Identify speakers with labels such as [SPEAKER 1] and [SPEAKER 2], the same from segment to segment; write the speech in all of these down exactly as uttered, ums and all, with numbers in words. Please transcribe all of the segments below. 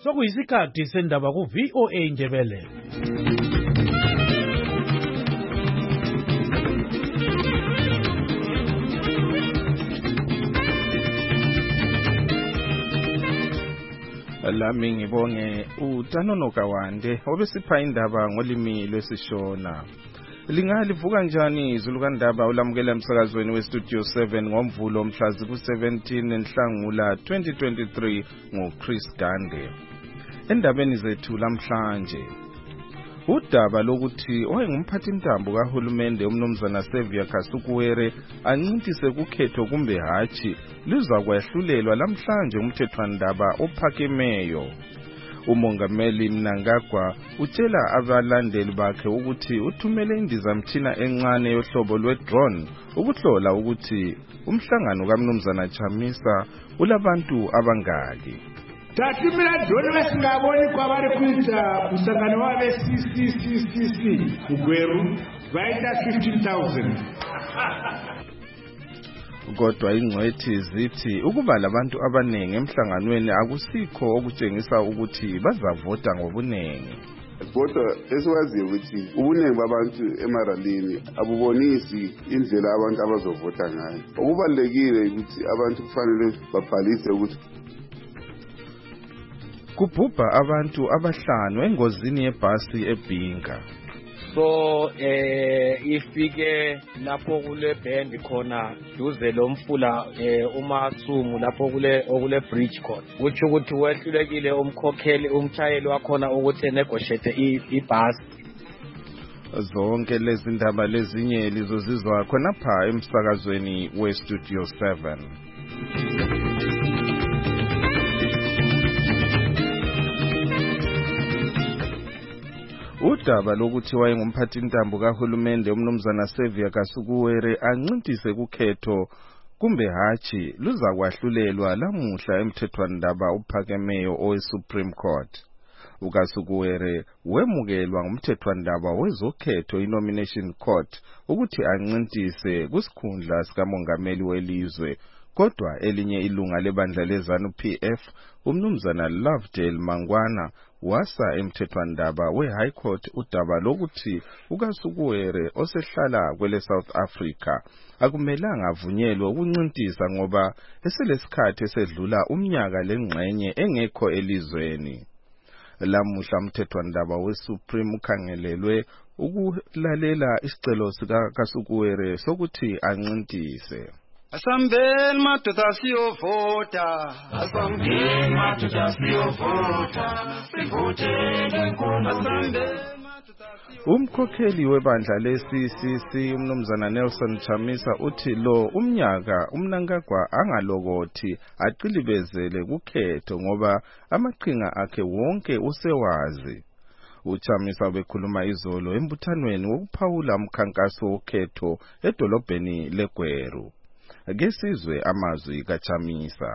[SPEAKER 1] Sokuyisikhathi sendaba ku V O A Ndebele.
[SPEAKER 2] Lami ngibonge uTanono Kawande obesipha indaba ngolimi lwesishona. Lingalivuka kanjani izulu kaNdaba ulamukela emsakazweni weStudio seven ngomvulo mhlazi ku seventeen enhlangula twenty twenty-three ngoChris Gande. Endabeni zethu lamhlanje udaba lokuthi oyengumphathintambo kahulumende umnumzana Xavier Kasukuwere ancintise kukhetho kumbe hatshi luzakwahlulelwa lamhlanje umthethwandaba ophakemeyo. Umongameli Mnangagwa utshela abalandeli bakhe ukuthi uthumele indizamthina encane yohlobo lwe-drone ukuhlola ukuthi umhlangano kaMnumzana Chamisa ulabantu abangaki.
[SPEAKER 3] Tatumira drone vasingaboni kwavari kuita musangano wave C C C C C kuGweru vaita fifteen thousand.
[SPEAKER 2] Kodwa ingcwethi zithi ukuba labantu abanengi emhlanganweni akusikho okutshengisa ukuthi bazavota ngobunengi.
[SPEAKER 4] Kodwa esiwaziyo ukuthi ubunengi babantu emaralini abubonisi indlela abantu abazovota ngayo. Okubalekile ukuthi abantu kufanele babhalise ukuthi
[SPEAKER 2] kubhubha abantu abahlanu engozini yebhasi eBhinga.
[SPEAKER 5] So eh ifike lapho kule band khona duze lomfula eh uMasumu lapho kule okule bridge khona uthi ukuthi wehlulekile umkhokheli umchayeli wakhona ukuthi negotiate ibhasi.
[SPEAKER 2] Zonke lezi ndaba lezinye lizozizwa khona pha emsakazweni weStudio seven. Udaba lokuthi wayengumphathintambo kahulumende umnumzana Xavier Kasukuwere ancintise kukhetho kumbe hatshi luzakwahlulelwa lamuhla emthethwandaba ophakemeyo oweSupreme Court. uKasukuwere wemukelwa ngumthethwandaba wezokhetho iNomination Court ukuthi ancintise kusikhundla sikamongameli welizwe. Kodwa elinye ilunga lebandla leZanu P F umnumzana Lovedale Mangwana wasa emthethwandaba weHigh Court udaba lokuthi uKasukuwere osehlala kwele South Africa akumelanga avunyelwe ukuncintisa ngoba eselesikhathi esedlula umnyaka lengxenye engekho elizweni. Lamuhla umthethwandaba weSupreme ukhangelelwe ukulalela isicelo sikaKasukuwere sokuthi ancintise.
[SPEAKER 6] Asambeni madoda siyovota, asambeni madoda siyovota, sivotele inkomo.
[SPEAKER 2] Umkhokheli webandla le-C C C umnumzana Nelson Chamisa uthi lo umnyaka uMnangagwa angalokothi aqilibezele kukhetho ngoba amaqhinga akhe wonke usewazi. uChamisa bekhuluma izolo embuthanweni wokuphawula umkhankaso wokhetho edolobheni leGweru. Ngesizwe amazwi kaChamisa.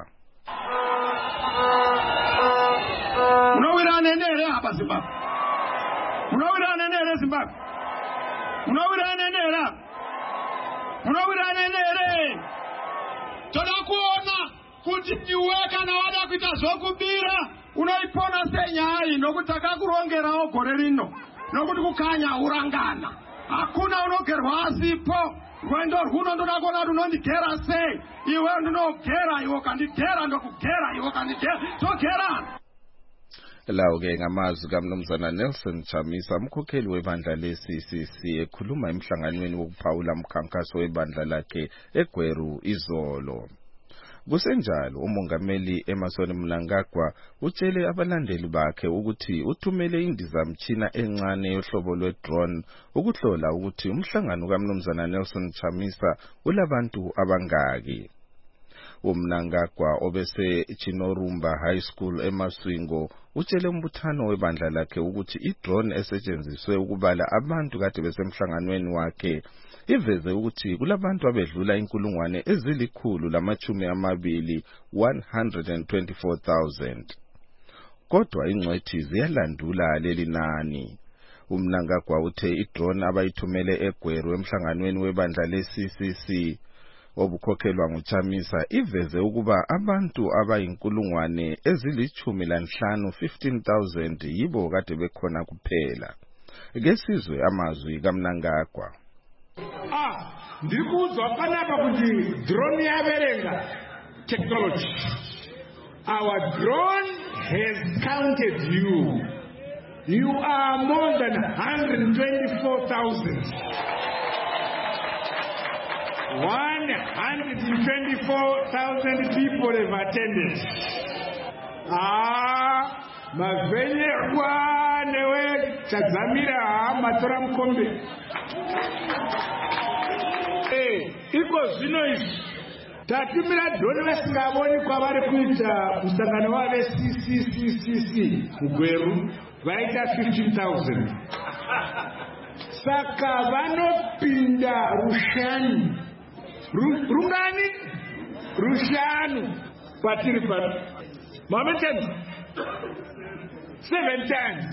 [SPEAKER 3] Munowira nenere hapa Zimbabwe. Munowira nenere Zimbabwe. Munowira nenere. Munowira nenere. Todakuona kuti iweka na wada kuita zvokubira unoipona senyai nokuti akakurongerawo gore rino nokuti kukanya urangana. Hakuna unogerwa asipo. Gwendo runo ndonakona runondigera sei iwe ndinogera iwe kandigera ndokugera iwe kandigera togera.
[SPEAKER 2] Lawo ke ngamazwi kaMnumzana Nelson Chamisa umkhokheli webandla le-C C C ekhuluma emhlanganweni wokuphawula umkhankaso webandla lakhe eGweru izolo. Kusenjalo umongameli Emmerson Mnangagwa utshele abalandeli bakhe ukuthi uthumele indizamthina encane yohlobo lwe-drone ukuhlola ukuthi umhlangano kaMnumzana Nelson Chamisa ulabantu abangaki. uMnangagwa obese Chinorumba High School eMaswingo utshele umbuthano webandla lakhe ukuthi i-drone esetshenziswe ukubala abantu kade besemhlanganweni wakhe iveze ukuthi kulabantu abedlula inkulungwane ezilikhulu lamachumi amabili one hundred twenty-four thousand. Kodwa ingcwethi ziyalandula leli nani. uMnangagwa uthe i-drone abayithumele eGweru emhlanganweni webandla le-C C C obukhokhelwa nguChamisa iveze ukuba abantu abayinkulungwane ezilithumi lanhlanu fifteen thousand yibo kade bekhona kuphela. Kesizwe amazwi kaMnangagwa.
[SPEAKER 3] Ah, ndikuzwa panapa kuti drone yaverenga technology. Our drone has counted you. You are more than one hundred twenty-four thousand. one hundred twenty-four thousand people have attended. Ah, mavele kwanewe chadzamira matora mkombe. Eh, iko zvino izvi tatumira drone vasingavoni kwavari kuita musangano wave C C C C C mugweru vaita fifteen thousand. Saka vanopinda rushani rungani rushanu patiri pano momentum seven times.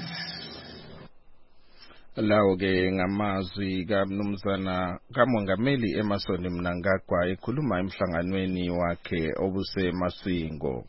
[SPEAKER 2] Lawo ke ngamazwi kaMnumzana kaMongameli Emmerson Mnangagwa ekhuluma emhlanganweni wakhe obuse Masingo.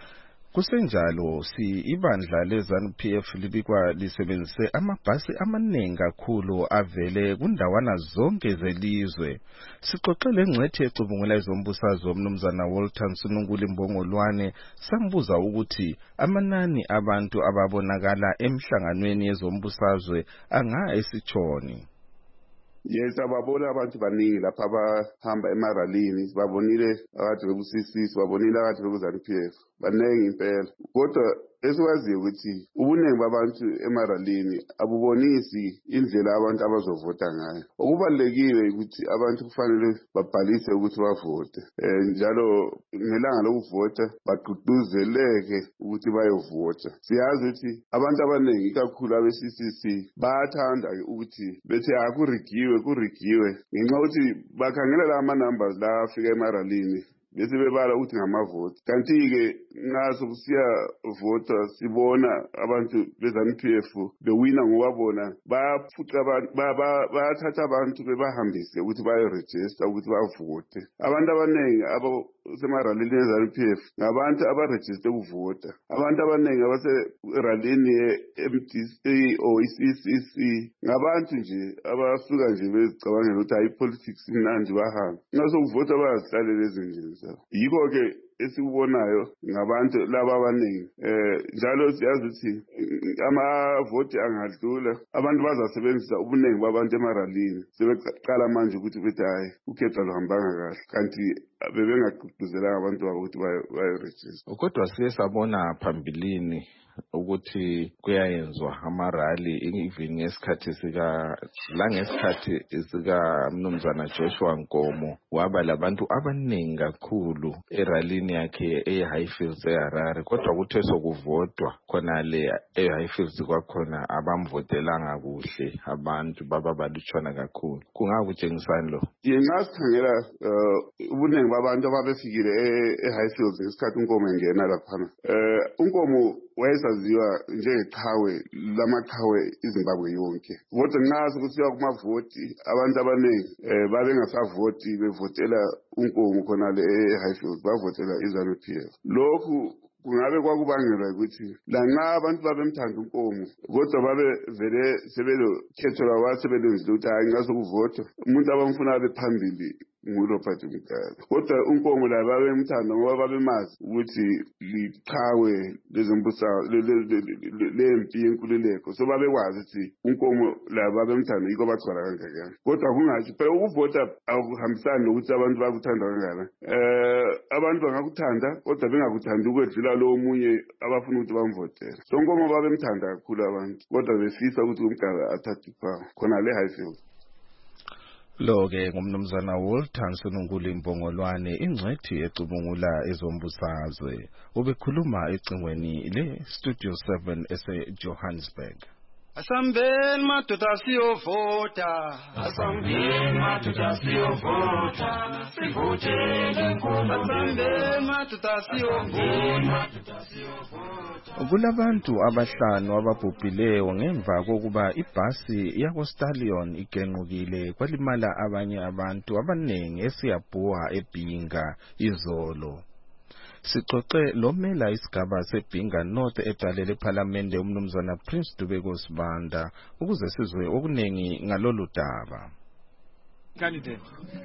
[SPEAKER 2] Kusenjalo si ibandla leZANU P F libikwa lisebenzise amabhasi amaningi kakhulu avele kundawana zonke zelizwe. Sixoxele ngcwethi ecubungula izombusazwe uMnumzana Walter Msununguli Mbongolwane sambuza ukuthi amanani abantu ababonakala emhlanganweni yezombusazwe anga esitshoni.
[SPEAKER 4] Yes, ababona abantu baningi lapha abahamba emaralini, babonile akade beku-C C C, babonile akade beku-ZANU P F, baningi impela. Kodwa esikwaziyo ukuthi ubuningi babantu emaralini abubonisi indlela abantu abazovota ngayo. Okubalulekile ukuthi abantu kufanele babhalise ukuthi bavote. Eh njalo ngelanga lokuvota bagqugquzeleke ukuthi bayovota. Siyazi ukuthi abantu abaningi kakhulu abe-C C C bayathanda ukuthi bethi akurigiwe kurigiwe ngenxa ukuthi bakhangela la ama numbers la afika emaralini bese bebala ukuthi ngamavoti. Kanti-ke nxa sokusiya vota sibona abantu beZANU P F bewina ngoba bona bayaphuca bayathatha abantu bebahambise ukuthi bayoregister ukuthi bavote. Abantu abaningi abasemaralini yeZANU P F ngabantu abaregister ukuvota. Abantu abaningi abaseralini ye-M D C or i-C C C ngabantu nje abasuka nje bezicabangela ukuthi hayi politics imnandi bahamba. Ngaso ukuvota bayazihlalela ezinjini. Yiko ke esikubonayo ngabantu laba abaningi eh njalo siyazi ukuthi amavoti angadlula abantu bazasebenzisa ubuningi babantu emaralini sebeqala manje ukuthi bethi hayi ukhetho luhambanga kahle kanti bebengagqugquzelanga abantu ukuthi bayoregister.
[SPEAKER 2] Kodwa siye sabona phambilini ukuthi kuyayenzwa amarally even ngesikhathi sika la ngesikhathi sika Mnumzana Joshua Nkomo waba labantu abaningi kakhulu eralini yakhe eHighfields eHarare kodwa kuthe sokuvotwa khona le eHighfields kwakhona abamvotelanga kuhle abantu baba balutshwana kakhulu. Kungakutshengisani lo?
[SPEAKER 4] Yenga sikhangela ubuningi babantu ababefikile eHighfields ngesikhathi uNkomo engena lapha. Eh uNkomo wayesaziwa njengeqhawe lamaqhawe iZimbabwe yonke. Kodwa nxa sokusiya kumavoti abantu abaningi eh babengasavoti bevotela uNkomo khona le eHighfields bavotela iZANU P F. Lokhu kungabe kwakubangelwa ukuthi la nxa abantu babemthanda uNkomo kodwa babe vele sebelo khetho lwa sebelenzile ukuthi hayi ngaso kuvota umuntu abamfuna bephambili ngulo phathi umkhala. Kodwa uNkomo la babemthanda ngoba babemazi ukuthi liqhawe lezombusa lempi yenkululeko so babekwazi ukuthi uNkomo la babemthanda yiko bagcwala kangaka. Kodwa kungathi phela ukuvota akuhambisani nokuthi abantu bakuthanda kangaka. Eh abantu bangakuthanda kodwa bengakuthandi ukwedlula lo omunye abafuna ukuthi bamvotele. So uNkomo babemthanda kakhulu abantu kodwa befisa ukuthi umkhala athathe iphawu khona le Highfields.
[SPEAKER 2] Lo ke ngumnumzana Walter Msununguli Mbongolwane ingcwethi ecubungula ezombusazwe ubekhuluma ecingweni le Studio seven ese Johannesburg.
[SPEAKER 6] Asambeni madoda siyovota. Asambeni madoda siyovota. Sivotele Nkumba. Asambeni madoda siyovota.
[SPEAKER 2] Kulabantu abahlanu ababhubhileyo ngemva kokuba ibhasi yakostallion igenqukile kwalimala abanye abantu abanengi eSiyabhuwa eBhinga izolo. Sixoxe lomela isigaba seBhinga North edalela eParliament umnumzana Prince Dubeko Sibanda ukuze sizwe okunengi ngalolu daba.
[SPEAKER 1] Candidate.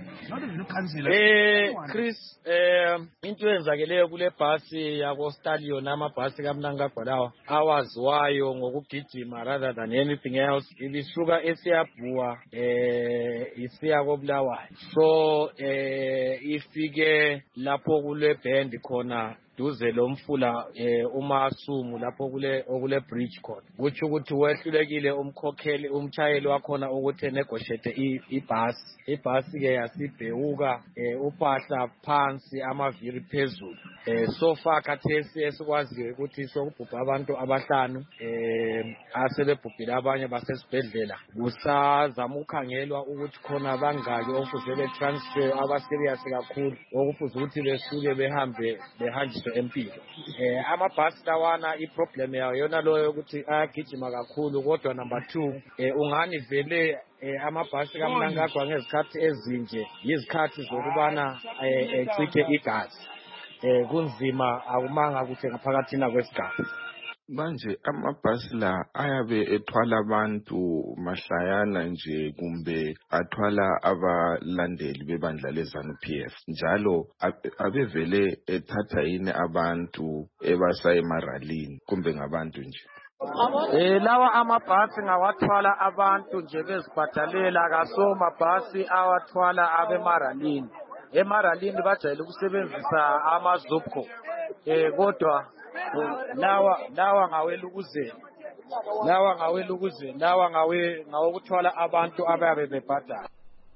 [SPEAKER 5] Eh Chris eh into eyenzakeleyo kule bhasi yakostallion amabhasi kaMnangagwa lawa awaziwayo ngokugijima rather than anything else ilisuka eSiyabhuwa eh isiya koBulawayo so eh ifike lapho kule band khona duze lomfula eh uMasumu lapho kule okule bridge khona kuthi ukuthi wehlulekile umkhokheli umchayeli wakhona ukuthi negotiate ibhasi ibhasi ke yasibheuka eh uphahla phansi amaviri phezulu eh so far khathesi esikwazi ukuthi sokubhubha abantu abahlanu eh asebebhubhile abanye basesibhedlela kusazama ukukhangelwa ukuthi khona bangaki okufuze be transfer abaserious kakhulu okufuze ukuthi besuke behambe behanjiswe empilo eh amabhasi lawana iproblem yayo yona loyo ukuthi ayagijima kakhulu kodwa number two eh ungani vele eh amabhasi kaMnangagwa ngezikhathi ezinje yizikhathi zokubana ecithe igazi eh kunzima akumanga ukuthi ngaphakathina kwesigaba.
[SPEAKER 2] Manje amabhasi la ayabe ethwala abantu mahlayana nje kumbe athwala abalandeli bebandla leZANU-P F njalo abevele ethatha yini abantu ebasa emaralini kumbe ngabantu nje?
[SPEAKER 5] Eh lawa amabhasi ngawathwala abantu nje bezibhadalela kaso mabhasi awathwala abemaralini emaralini bajayele ukusebenzisa amazupco eh kodwa lawa lawa ngawela ukuze lawa ngawela ukuze lawa ngawe ngawokuthwala abantu ababe bebhadala.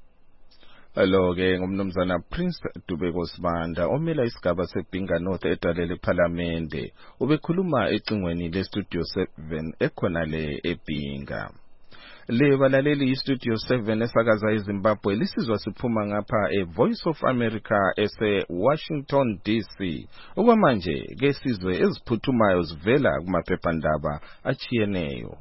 [SPEAKER 2] Hello ke ngumnumzana Prince Dubeko Sibanda omela isigaba seBhinga North edalela eParliament ubekhuluma ecingweni leStudio seven ekhona le eBhinga. Le balaleli iStudio seven esakaza eZimbabwe lisizwa siphuma ngapha eVoice of America ese Washington D C. Okwamanje ke sizwe eziphuthumayo zivela kumaphephandaba achiyeneyo.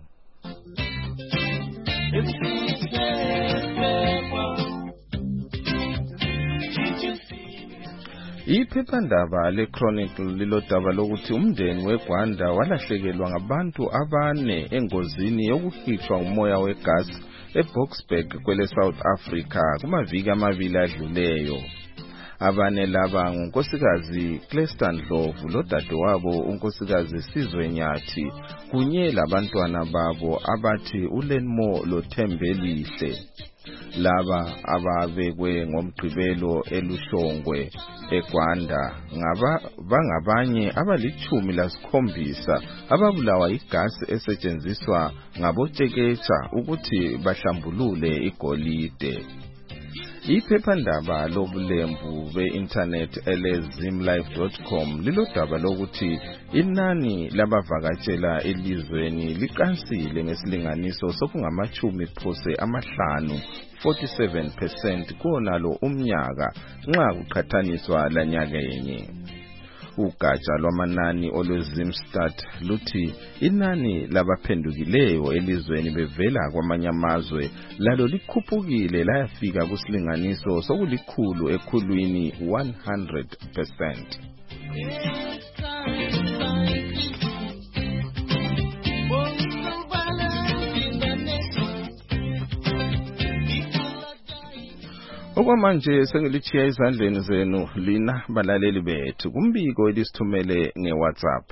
[SPEAKER 2] Iphephandaba leChronicle lilodaba lokuthi umndeni weGwanda walahlekelwa ngabantu abane engozini yokuhitshwa umoya wegasi eBoksburg kwele South Africa kumaviki amabili adluleyo. Abane laba ngunkosikazi Cleston Ndlovu lodadewabo unkosikazi Sizwe Nyathi kunye labantwana babo abathi uLenmo loThembelihle. Laba ababekwe ngomgqibelo elushongwe eGwanda ngaba bangabanye abalichumi lasikhombisa ababulawa igasi esetshenziswa ngabotsheketsha ukuthi bahlambulule igolide. Iphephandaba lobulembu be-internet elezimlife dot com lilodaba lokuthi inani labavakatshela elizweni liqansile ngesilinganiso sokungamachumi phose amahlanu forty-seven percent konalo umnyaka nxa kuqhathaniswa lanyakenye. Ugatsha lwamanani olwezimstat luthi inani labaphendukileyo elizweni bevela kwamanye amazwe lalo likhuphukile layafika kusilinganiso sokulikhulu ekhulwini one hundred percent. Okwamanje sengilichiya izandleni zenu lina balaleli bethu kumbiko elisithumele ngeWhatsApp.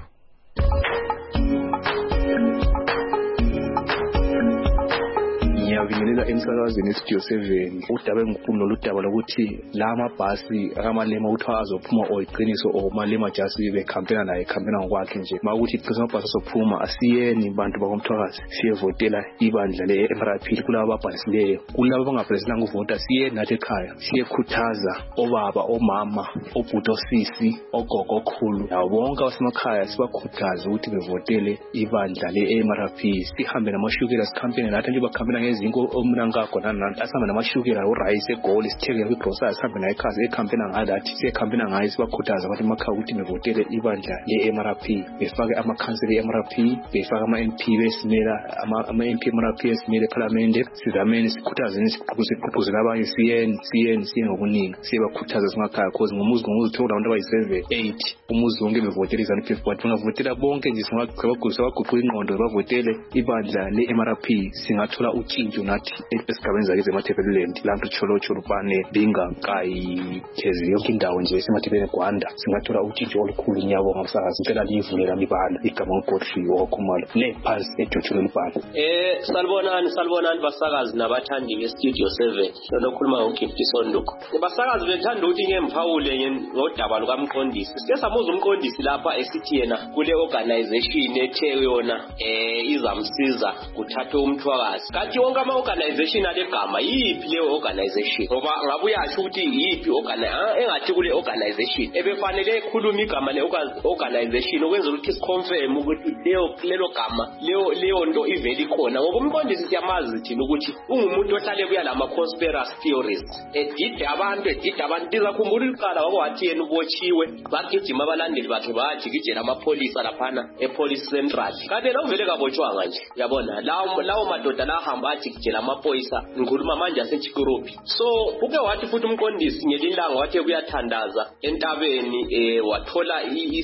[SPEAKER 7] ngiyabingelela emsakazweni Studio seven udaba enkulu noludaba lokuthi la amabhasi akamalema uthiwa azophuma oyiqiniso o malema just becampaigna naye campaigna ngokwakhe nje makuthi iqiniso amabhasi azophuma asiyeni bantu bakomthwakazi siyevotela ibandla le-M R P kulabo ababhalisileyo kulabo abangabhaliselanga ukuvota siye nathi ekhaya siyekhuthaza obaba omama obhuti osisi ogogo okhulu yabo bonke abasemakhaya sibakhuthaza ukuthi bevotele ibandla le-M R P sihambe namashukela sikhampeni nathi nje bakhampena ngezinto omnankakho nananti asihambe namashukela urice egoli sithekele kwigrocery sihambe naye ekhaya ekhampena ngalathi siyecampaigna ngayo sibakhuthaza abantu emakhaya ukuthi bevotele ibandla le-M R P befake amakhansela e-M R P befake ama-M P besimela ama-M P M R P esimele eParliament sizameni sikhuthazeni siqhuqhuzela abanye siyeni siyeni siye ngokuningi siyebakhuthaza singakhaya cause ngomuzi ngomuzi uthola abantu abayi-seven eight umuzi wonke bevotela izanu-P F but bangavotela bonke nje singagcabagulisa baguqula ingqondo bavotele ibandla le-M R P singathola utshintsho nathi esigabeni zakhe emathebeleland lanto cholocho lupane binga kai khezi yonke indawo nje esemathebeleni Gwanda singathola utshintsho olukhulu nyabonga msakazi ngicela livulela libala igama uGodfrey Wakhumalo nephansi eJotshulo libala.
[SPEAKER 8] Eh salibonani salibonani basakazi nabathandi beStudio seven lokhuluma ngoGift Sonduko basakazi bethanda ukuthi ngemphawule ngodaba lukaMqondisi sike samuza umqondisi lapha esithi yena kule organization ethe yona eh izamsiza kuthatha umthwakazi kathi wonke ama organization alegama yipi le organization ngoba ngabe uyasho ukuthi yipi organization engathi kule organization ebefanele ekhuluma igama le organization okwenza ukuthi siconfirm ukuthi leyo lelo gama leyo leyo nto iveli khona ngoba umqondisi siyamazi thina ukuthi ungumuntu ohlale kuya lama conspiracy theories edide abantu edide abantu izakhumbula iqala wakwathi yena ubotshiwe bagijima abalandeli bakhe bajikijela amapolisa laphana epolice central kanti lo vele kabotshwanga nje yabona lawo lawo madoda la hamba ajikijela amapolisa ngikhuluma manje aseChikurupi so uke wathi futhi umqondisi ngelilanga wathi kuyathandaza entabeni eh wathola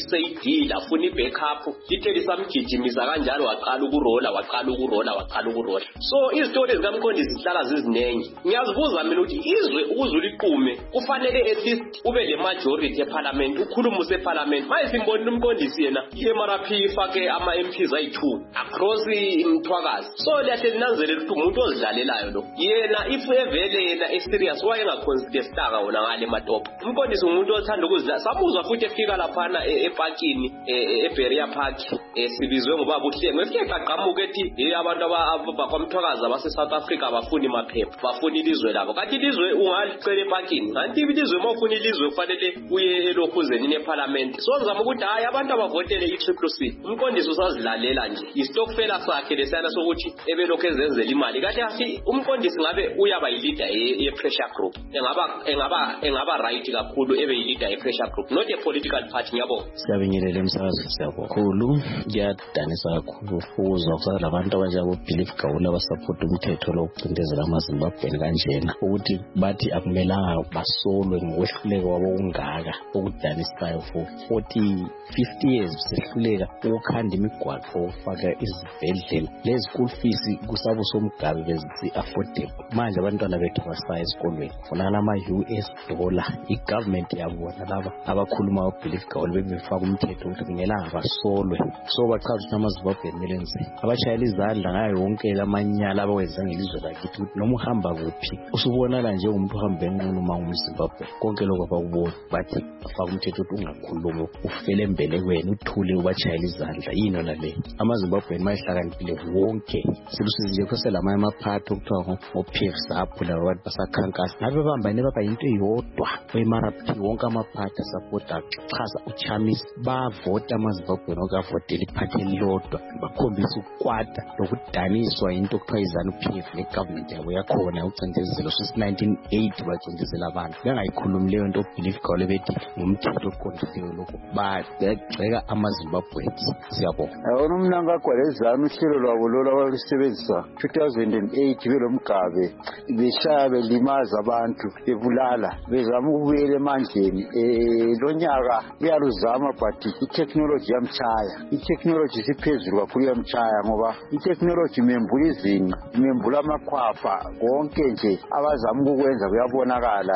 [SPEAKER 8] i-C D lafuna i-backup lithe lisamgijimisa kanjalo waqala ukurola waqala ukurola waqala ukurola so izitori zikaMqondisi zihlala zizinengi ngiyazibuza mina ukuthi izwe ukuzuliqume kufanele at least ube le majority eParliament ukhulumuse eParliament manje simbonile umqondisi yena i-M R P ifake ama-M Ps ayi-two across imthwakazi so liyahle linanzelela ukuthi umuntu ozidlalelayo lo yena if evele yena eserious wayengaconsidestanga wona ngale matopo umqondisi umuntu othanda ukuzidla sabuzwa futhi efika laphana eparkini eBeria Park sibizwe ngoba buhle ngefike qaqamuka ethi hey abantu abakwamthwakazi abase South Africa bafuna imaphepha bafuna ilizwe labo kanti ilizwe ungalicela eparkini kanti ilizwe mawufuna ilizwe kufanele uye elokhuzeni neParliament so ngizama ukuthi hayi abantu abavotele i-Triple C umqondisi usazilalela nje istokfela sakhe lesana sokuthi ebelokho ezenzela imali kahle afi umqondisi ngabe uyaba yi-leader ye-pressure group engaba engaba engaba right kakhulu ebe yi-leader ye-pressure group not a political party ngiyabonga
[SPEAKER 9] siyabingelela emsakazi siyabonga kakhulu ngiyadanisa kakhulu ukuzwa kusala abantu abanjabo Believe Gawula abasupport umthetho lokucindezela amaZimbabweni kanjena ukuthi bathi akumelanga basolwe ngokwehluleka wabo kungaka okudanisayo for forty fifty years sehluleka ukukhanda imigwaqo ukufaka izibhedlela lezi school fees kusabo somgabe bezi affordable manje abantwana bethu basaya esikolweni funakala ama U S dollar igovernment yabona laba abakhuluma uBelieve Gawula bebefaka umthetho ukuthi kungelanga basolwe so bachaza ukuthi amaZimbabweni melenze abashayela izandla ngayo yonke lamanyala abawenza ngelizwe lakithi noma uhamba kuphi usubonala nje umuntu uhamba enqunu uma umZimbabwe konke lokho abakubona bathi afaka umthetho ukuthi ungakhuluma ufele embelekweni uthule ubachayela izandla yini nale amaZimbabweni mayihlakaniphile wonke silusizi nje khose lamanye amaphathi okuthiwa ngo-P F SAPO labo bantu basakhankasa ngabe bambane baba yinto eyodwa we-M R P wonke amaphathi asapota chaza uChamisa bavota amaZimbabweni okavotela iphathi elilodwa bakhombisa ukukwata lokudaniswa into okuthiwa izanu-P F negovernment yabo yakhona ucindezelo since nineteen eighty bacindezela abantu bengayikhulumi leyo nto uBelieve Gawula bethi ngumthetho oqondisiwe lokho bagceka amaZimbabweni siyabonga
[SPEAKER 10] awona mina ngagwalezana uhlelo lwabo lolo abalusebenzisa two thousand eight belomgabe beshaya belimaza abantu bebulala bezama ukubuyela emandleni eh lo nyaka uyaluzama but itechnology yamchaya itechnology isiphezulu kakhulu yamchaya ngoba itechnology membula izinqa membula amakhwapha konke nje abazama ukwenza kuyabonakala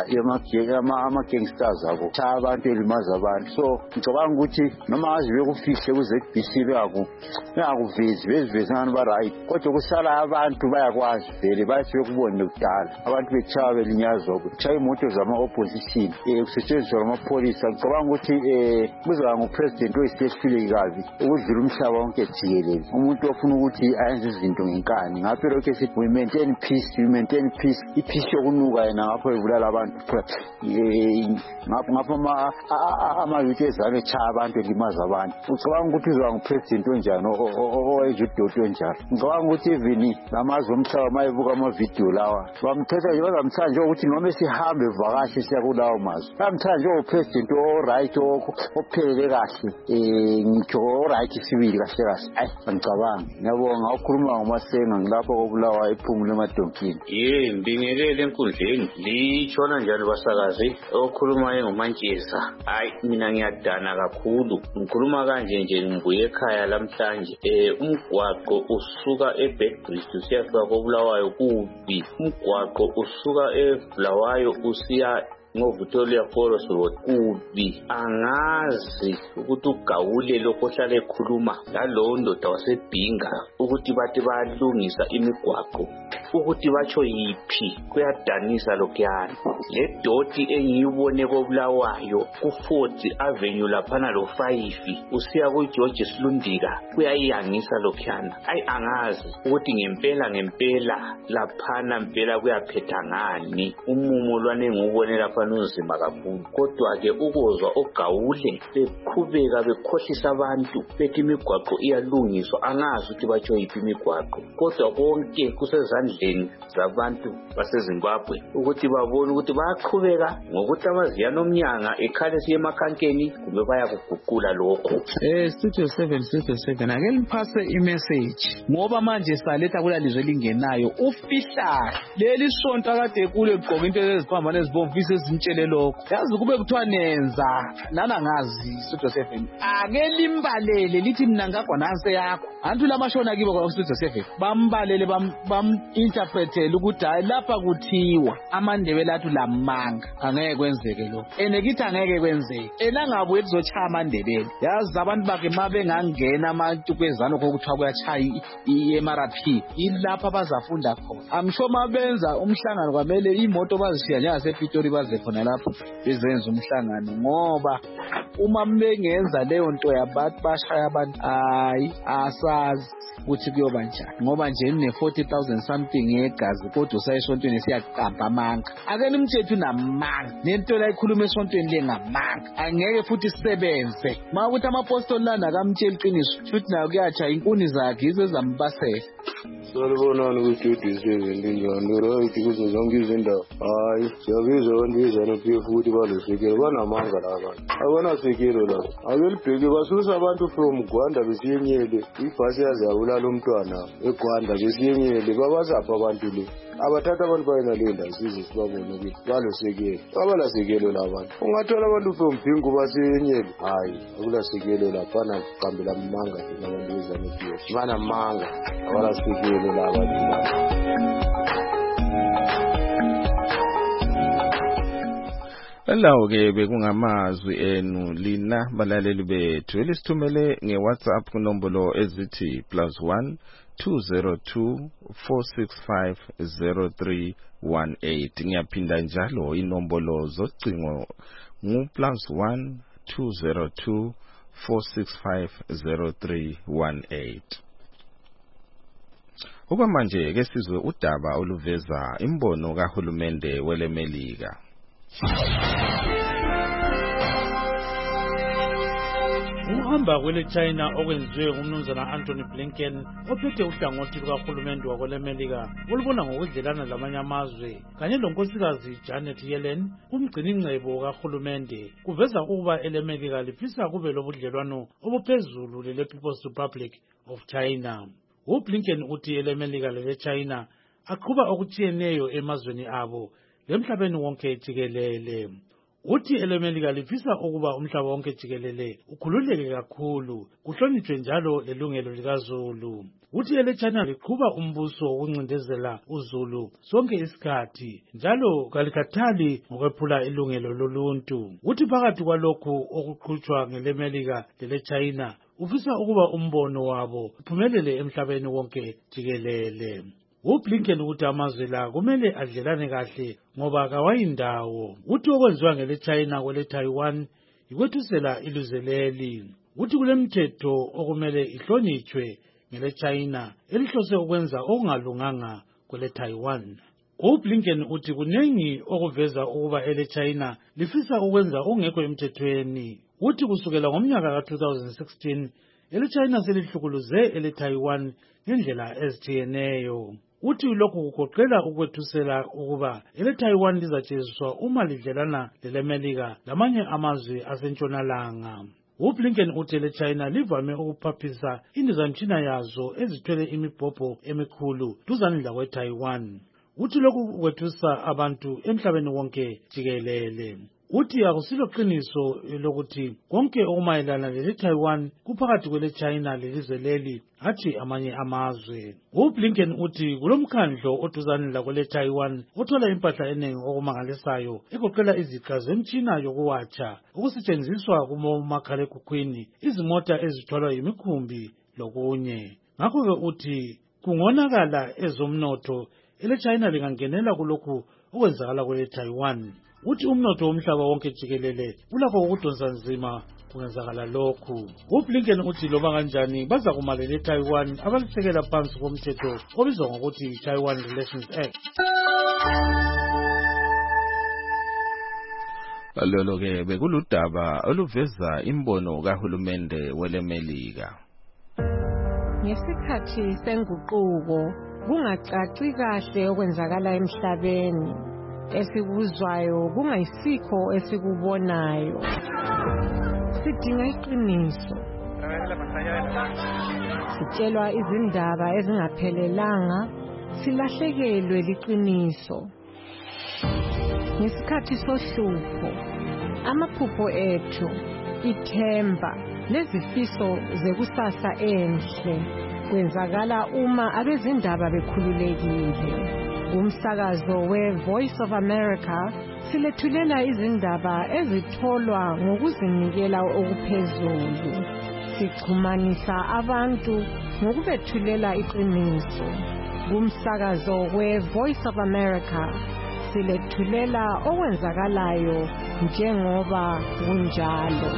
[SPEAKER 10] ama gangsters abo cha abantu elimaza abantu so ngicabanga ukuthi noma azibe kufihle kuze kubhisi bekakuvezi bezivezana ba right kodwa kusala abantu baya bayakwazi vele bathi bekubone kudala abantu betshaya belinyazwa ukutshaya imoto zama-opposition um kusetshenziswa amapholisa. Ngicabanga ukuthi um kuzaba ngupresident oyisitehluleki kabi ukudlula umhlaba wonke jikelele, umuntu ofuna ukuthi ayenze izinto ngenkani. Ngapho lokho sithi we maintain peace, we maintain peace. Ipeace yokunuka yena ngapho ebulala abantu ngapho ama-youth ezane etshaya abantu elimaza abantu. Ngicabanga ukuthi uzaba ngupresident onjani owenza udodo onjalo. Ngicabanga ukuthi even namazwe omhlaba mayebuka amavidiyo lawa bamthetha nje bazamthatha njengokuthi noma sihambe vakahle siya kulawo mazwe, bamthatha njengopresident o-right ophelele kahle um ngitsho o-right sibili kahle kahle. Hayi angicabanga. Ngiyabonga ukhuluma ngoMasenga ngilapho kobulawa iphumule emadonkini.
[SPEAKER 11] Ye mbingelele enkundleni litshona njalo basakazi okhuluma ngomantshisa. Hayi mina ngiyadana kakhulu ngikhuluma kanje nje ngibuye ekhaya lamhlanje eh umgwaqo usuka eBedbridge usiyafika koBulawayo kubi, umgwaqo usuka eBulawayo usiya ngoVictoria Forest Road kubi. Angazi ukuthi ugawule lokho ohlala ekhuluma ngalowo ndoda wasebhinga ukuthi bathi bayalungisa imigwaqo ukuthi batsho yiphi, kuyadanisa lokuyana. Le doti engiyibone koBulawayo ku-Fort Avenue laphana lo five usiya kuGeorge Silundika kuyayangisa lokuyana. Ayi angazi ukuthi ngempela ngempela laphana mpela kuyaphetha ngani. Umumo lwane ngubone lapha nzima kakhulu, kodwa ke ukuzwa ogawule beqhubeka bekhohlisa abantu bethi imigwaqo iyalungiswa. Angazi ukuthi batsho yiphi imigwaqo, kodwa konke kusezandleni zabantu baseZimbabwe ukuthi babone ukuthi bayaqhubeka ngokuthi amaziyana omnyanga ekhale siye emakhankeni kumbe bayakuguqula lokho.
[SPEAKER 1] Eh Studio seven Studio seven ake liphase imessage ngoba manje saletha kula lizwe lingenayo ufihla leli sonto akade kule egqoka into eziphambana ezibomvise ezintshele lokho yazi kube kuthiwa nenza nana ngazi. Studio seven ake limbalele lithi mina ngakho nanse yakho antu lamashona kibo kwa Studio seven bambalele bam, bam interpretele ukuthi hayi lapha kuthiwa amandebele athu lamanga angeke kwenzeke lo enekithi angeke kwenzeke enangabuye kuzochaya amandebele yazi abantu bakhe mabe ngangena amantukwezana kokuthiwa kuyachaya i-M R P ilapha bazafunda khona. Amsho mabenza umhlangano kwamele imoto bazishiya njengasePitori baze khona lapho bezenza umhlangano ngoba uma bengenza leyo nto yabantu bashaya abantu hayi asazi ukuthi kuyoba njani ngoba nje ne forty thousand something yegazi kodwa usayisontweni siyaqamba amanga. Ake nimthethu namanga nento la ikhuluma esontweni lengamanga angeke futhi sisebenze ma ukuthi amapostoli lana akamtshela iqiniso futhi nayo kuyacha inkuni zakhe izezambasela.
[SPEAKER 12] Salibonani kuStudio seven linjani right kuzo zonke izindawo. Hayi siyabizwa abantu bezana P F ukuthi balosekelo banamanga laba abanasekelo laba ake libheke basusa abantu from Gwanda besiyenyele ibhasi yazabulala umntwana eGwanda besiyenyele babazapha abantu le abathatha abantu bayena le ndawo size sibabone ukuthi balosekelo abalasekelo labantu. Ungathola abantu from Bhingu basiyenyele hayi akulasekelo laphana kuqambela amanga abantu bezana P F banamanga abalasekelo labantu.
[SPEAKER 2] Lawo ke bekungamazwi enu lina balaleli bethu elisithumele ngeWhatsApp kunombolo ezithi plus one two zero two four six five zero three one eight. Ngiyaphinda njalo inombolo zocingo ngu plus one two zero two four six five zero three one eight. Okwamanje ke sizwe udaba oluveza imbono kahulumende welemelika.
[SPEAKER 13] Uhamba kwele China okwenziwe ngumnumzana Anthony Blinken ophethe uhlangothi lukahulumende wakwelemelika olubona ngokudlelana lamanye amazwe kanye lonkosikazi Janet Yellen umgcini ingcebo kahulumende kuveza ukuba elemelika lifisa kube lobudlelwano obuphezulu lele People's Republic of China. uBlinken uthi elemelika lele China aqhuba okutshiyeneyo emazweni abo lemhlabeni wonke jikelele. Uthi elemelika lifisa ukuba umhlaba wonke jikelele ukhululeke kakhulu kuhlonitshwe njalo lelungelo likaZulu. Uthi ele China liqhuba umbuso wokuncindezela uZulu sonke isikhathi njalo kalikhathali ngokwephula ilungelo loluntu. Uthi phakathi kwalokhu okuqhutshwa ngelemelika lele China ufisa ukuba umbono wabo uphumelele emhlabeni wonke jikelele. uBlinken uthi amazwe la kumele adlelane kahle ngoba kawayindawo. Uthi okwenziwa ngele China kwele Taiwan ikwethusela ilizwe leli. Uthi kulemthetho okumele ihlonitshwe ngele China elihlose ukwenza okungalunganga kwele Taiwan. uBlinken uthi kunengi okuveza ukuba ele China lifisa ukwenza okungekho emthethweni. Uthi kusukela ngomnyaka ka two thousand sixteen ele China selihlukuluze ele Taiwan ngendlela ezitshiyeneyo. Uthi lokhu kugoqela ukwethusela ukuba ele Taiwan lizatsheziswa uma lidlelana lelemelika lamanye amazwe asentshonalanga. uBlinken uthi ele China livame ukuphaphisa indizamtshina yazo ezithwele imibhobho emikhulu duzane lakwe Taiwan. Uthi lokhu kwethusa abantu emhlabeni wonke jikelele. Uthi akusilo qiniso lokuthi konke okumayelana lele Taiwan kuphakathi kwele China lelizwe leli athi amanye amazwe. uBlinken uthi kulomkhandlo oduzane lakwele Taiwan othola impahla eningi okumangalisayo egoqela iziqa zemtshina yokuwatsha okusetshenziswa kumomakhalekhukhwini, izimota ezithwalwa yimikhumbi lokunye. Ngakho-ke uthi kungonakala ezomnotho ele China lingangenela kulokhu okwenzakala kwele Taiwan. Uthi umnotho womhlaba wonke jikelele ulakho ukudonsa nzima kungenzakala lokhu. uBlinken uthi loba kanjani baza kumalela eTaiwan abalisekela phansi komthetho obizwa ngokuthi Taiwan Relations Act.
[SPEAKER 2] Lolo ke bekuludaba oluveza imbono kahulumende welemelika.
[SPEAKER 14] Ngesikhathi senguquko kungacaci kahle okwenzakala emhlabeni. Esikuzwayo kungayisikho esikubonayo. Sidinga iqiniso. Sitshelwa izindaba ezingaphelelanga, silahlekelwe liqiniso. Ngesikhathi sohlupho, amaphupho ethu, ithemba nezifiso zekusasa enhle kwenzakala uma abezindaba bekhululekile. Umsakazo we-Voice of America silethulela izindaba ezitholwa ngokuzinikela okuphezulu. Sixhumanisa abantu ngokubethulela iqiniso. Kumsakazo we-Voice of America silethulela okwenzakalayo njengoba kunjalo.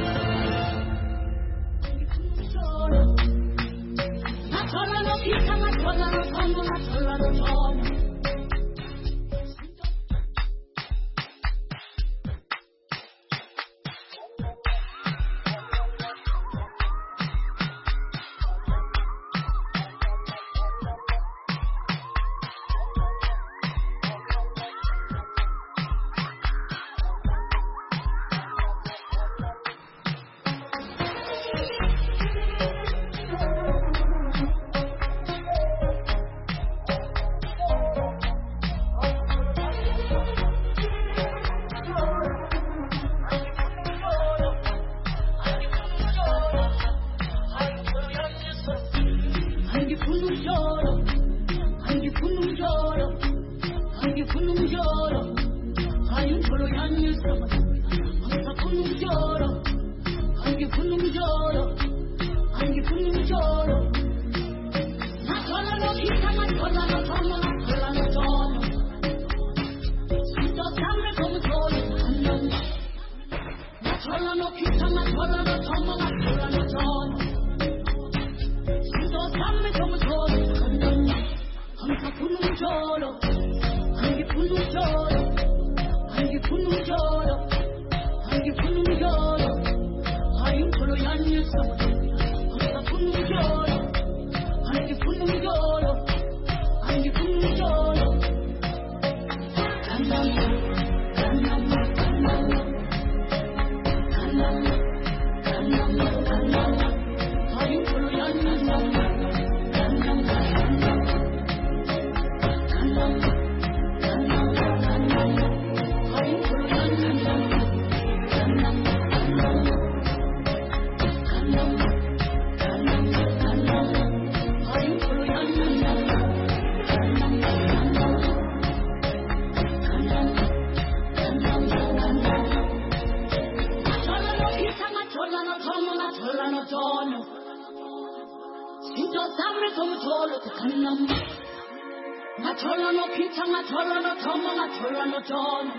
[SPEAKER 15] ngathola no Peter ngathola no Tom ngathola no John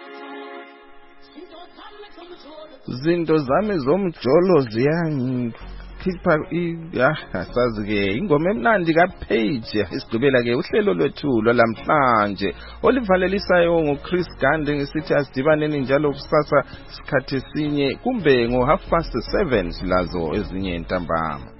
[SPEAKER 2] zinto zami zomjolo ziyangikhipha asazi ke ingoma emnandi kaPage isigqibela ke uhlelo lwethu lwalamhlanje olivalelisayo ngoChris Gande ngisithi asidibaneni njalo kusasa isikhathi sinye kumbe ngo half past seven silazo ezinye intambama.